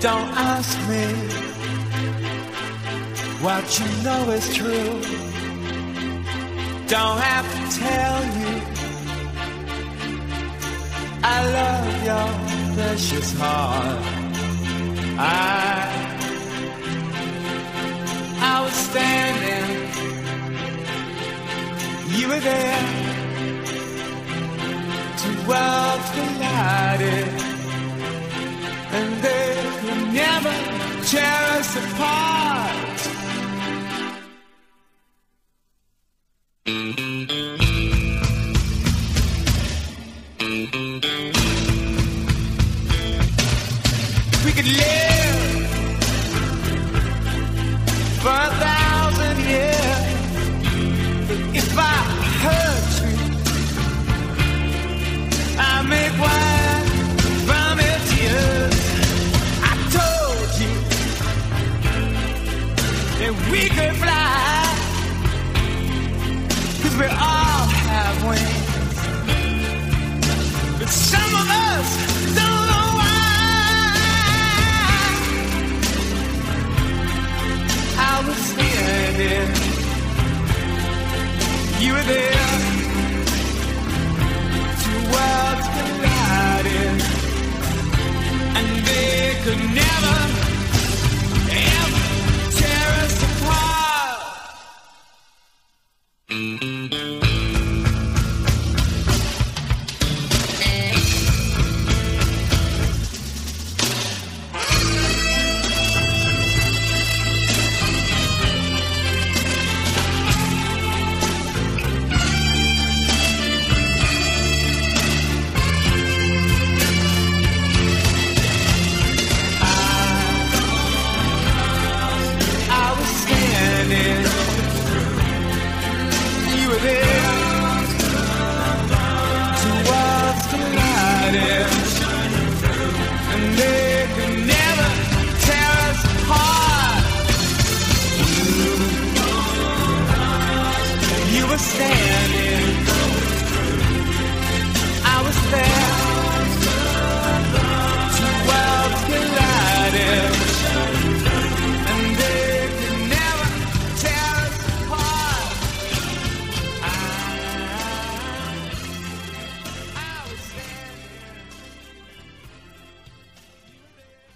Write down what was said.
Don't ask me what you know is true. Don't have to tell you I love your precious heart. I was standing, you were there, two worlds collided, and they could never tear us apart. We could live for 1,000 years, but if I hurt you, I make wine from your tears. I told you that we could fly, 'cause we all have wings, but some of us don't know why. I was standing,